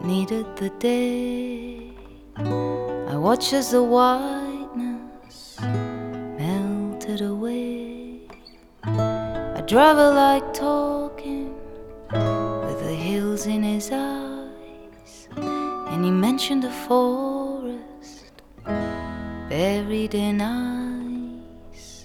needed the day. I watched as the whiteness melted away. A driver like talking with the hills in his eyes, and he mentioned a forest buried in ice.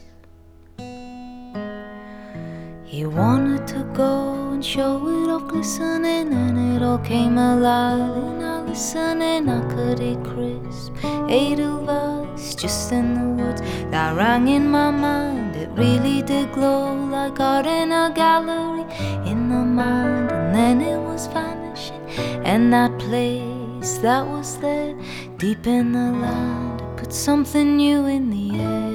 He wanted to go and show it off glistening, and it all came alive. And I listened and I could hear crisp Edelweiss just in the woods that rang in my mind. It really did glow like art in a gallery in the mind, and then it was vanishing. And that place that was there deep in the land, it put something new in the air.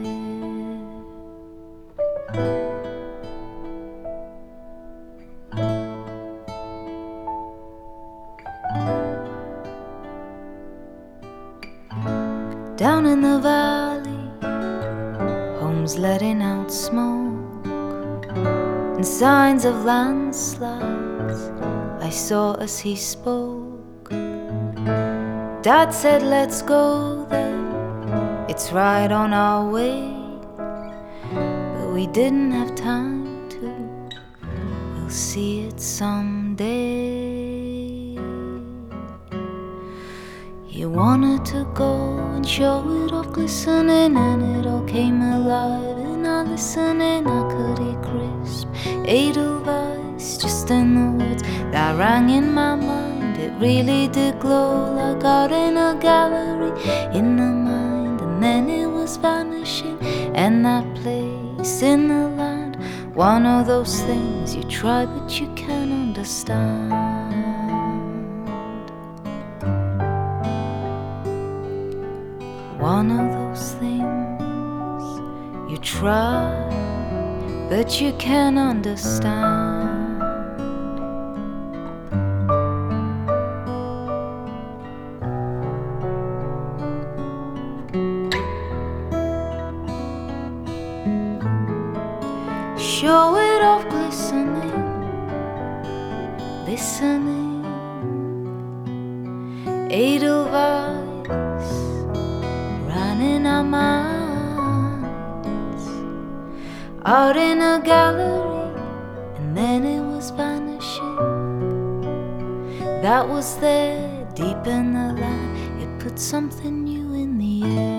Down in the valley, homes letting out smoke and signs of landslides I saw as he spoke. Dad said, let's go there, it's right on our way. But we didn't have time to, we'll see it someday. He wanted to go and show it off glistening, and it all came alive. And I listened and I could hear crisp Edelweiss just in the woods that rang in my mind. It really did glow like art in a gallery in the mind, and then it was vanishing. And that place in the land, one of those things you try but you can't understand. One of those things you try, but you can't understand. Show it off glistening, listening, Edelweiss in our minds, out in a gallery, and then it was vanishing. That was there, deep in the land, it put something new in the air.